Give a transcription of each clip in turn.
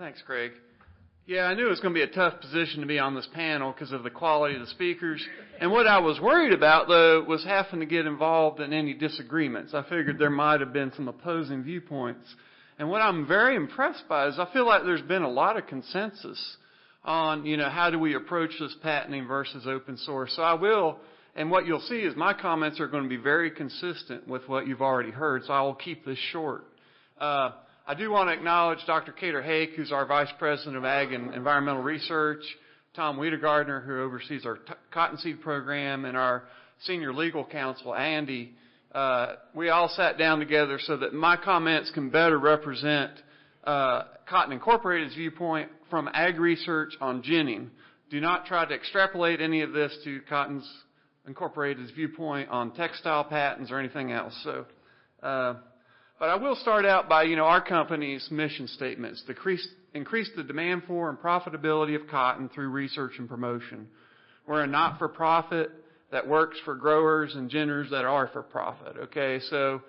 Thanks, Craig. Yeah, I knew it was going to be a tough position to be on this panel because of the quality of the speakers. And what I was worried about, though, was having to get involved in any disagreements. I figured there might have been some opposing viewpoints. And what I'm very impressed by is I feel like there's been a lot of consensus on, how do we approach this patenting versus open source. So I will, and what you'll see is my comments are going to be very consistent with what you've already heard, so I will keep this short. I do want to acknowledge Dr. Kater Hake, who's our Vice President of Ag and Environmental Research, Tom Wiedegardner, who oversees our cottonseed program, and our Senior Legal Counsel, Andy. We all sat down together so that my comments can better represent Cotton Incorporated's viewpoint from Ag Research on ginning. Do not try to extrapolate any of this to Cotton Incorporated's viewpoint on textile patents or anything else. So, but I will start out by, our company's mission statements: to increase the demand for and profitability of cotton through research and promotion. We're a not-for-profit that works for growers and ginners that are for profit. Okay, so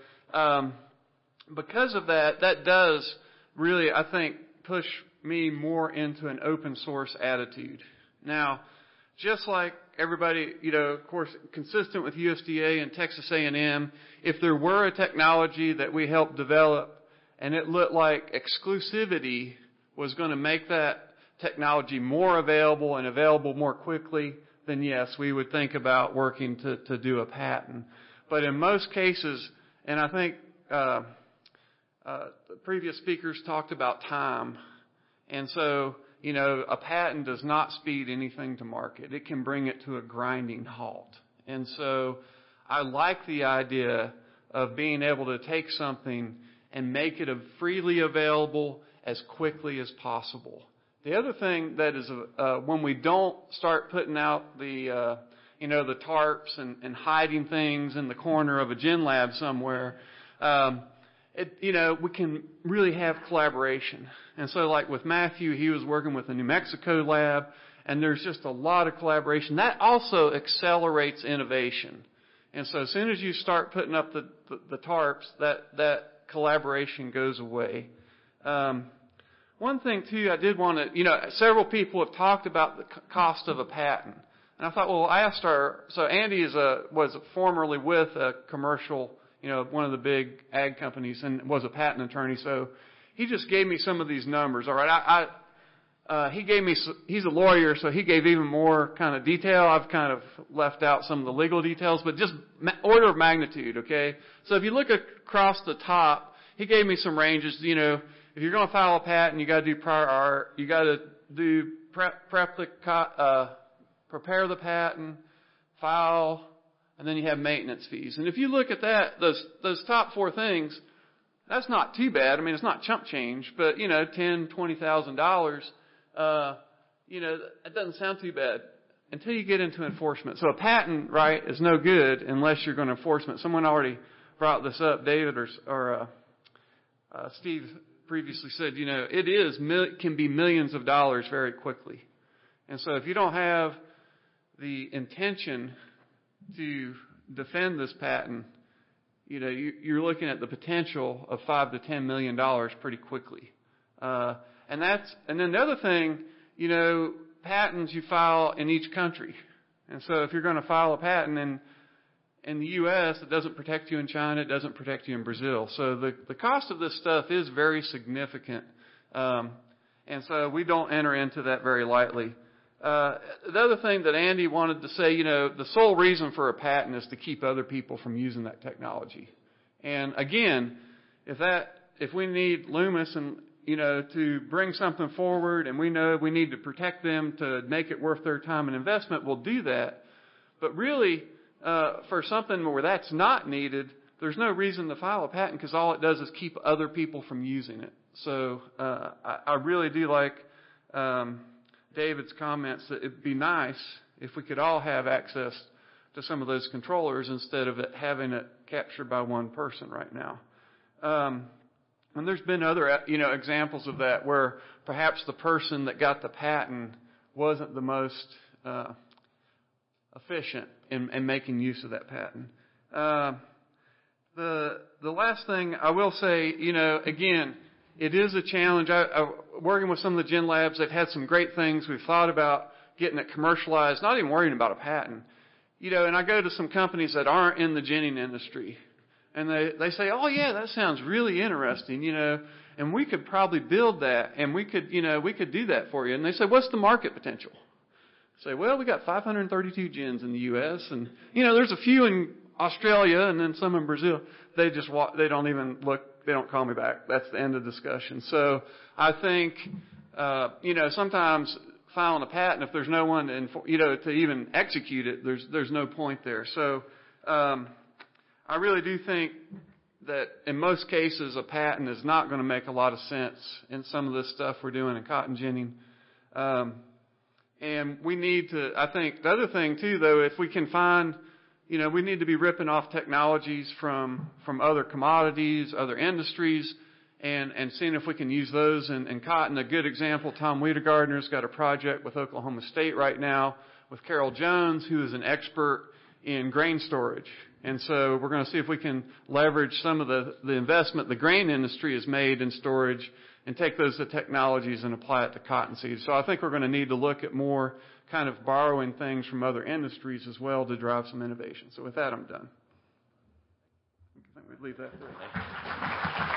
because of that, that does really, I think, push me more into an open source attitude. Now, just like everybody, of course, consistent with USDA and Texas A&M, if there were a technology that we helped develop and it looked like exclusivity was going to make that technology more available and available more quickly, then yes, we would think about working to do a patent. But in most cases, and I think the previous speakers talked about time, and so, a patent does not speed anything to market. It can bring it to a grinding halt. And so I like the idea of being able to take something and make it freely available as quickly as possible. The other thing that is, when we don't start putting out the tarps and hiding things in the corner of a gin lab somewhere, we can really have collaboration. And so like with Matthew, he was working with the New Mexico lab, and there's just a lot of collaboration. That also accelerates innovation. And so as soon as you start putting up the tarps, that collaboration goes away. One thing too, I did want to, several people have talked about the cost of a patent. And I thought, well, I asked so Andy was formerly with a commercial, one of the big ag companies, and was a patent attorney. So he just gave me some of these numbers. All right, he's a lawyer, so he gave even more kind of detail. I've kind of left out some of the legal details, but just order of magnitude, okay? So if you look across the top, he gave me some ranges. If you're going to file a patent, you got to do prior art, you got to do prepare the patent, file, and then you have maintenance fees. And if you look at that, those top four things, that's not too bad. I mean, it's not chump change, but $10,000, $20,000, it doesn't sound too bad until you get into enforcement. So a patent, right, is no good unless you're going to enforce it. Someone already brought this up, David or Steve previously said, it can be millions of dollars very quickly. And so if you don't have the intention to defend this patent, you're looking at the potential of $5 to $10 million pretty quickly. And then the other thing, patents you file in each country. And so if you're going to file a patent in the U.S., it doesn't protect you in China, it doesn't protect you in Brazil. So the cost of this stuff is very significant. And so we don't enter into that very lightly. The other thing that Andy wanted to say, the sole reason for a patent is to keep other people from using that technology. And again, if we need Loomis and, to bring something forward and we know we need to protect them to make it worth their time and investment, we'll do that. But really, for something where that's not needed, there's no reason to file a patent because all it does is keep other people from using it. So, I really do like, David's comments that it'd be nice if we could all have access to some of those controllers instead of having it captured by one person right now. And there's been other, examples of that where perhaps the person that got the patent wasn't the most efficient in making use of that patent. The last thing I will say, again, it is a challenge. Working with some of the gin labs, they've had some great things. We've thought about getting it commercialized, not even worrying about a patent. And I go to some companies that aren't in the ginning industry, and they say, oh yeah, that sounds really interesting, and we could probably build that, and we could do that for you. And they say, what's the market potential? I say, well, we got 532 gins in the U.S., and, there's a few in Australia and then some in Brazil. They don't even look, they don't call me back. That's the end of the discussion. So I think, sometimes filing a patent, if there's no one to even execute it, there's no point there. So, I really do think that in most cases a patent is not going to make a lot of sense in some of this stuff we're doing in cotton ginning. And we need to, I think the other thing too, though, if we can find, we need to be ripping off technologies from other commodities, other industries, and seeing if we can use those in cotton. A good example, Tom Wiedegardner's got a project with Oklahoma State right now with Carol Jones, who is an expert in grain storage. And so we're going to see if we can leverage some of the investment the grain industry has made in storage and take those technologies and apply it to cottonseed. So I think we're going to need to look at more kind of borrowing things from other industries as well to drive some innovation. So with that, I'm done. I think we'd leave that there.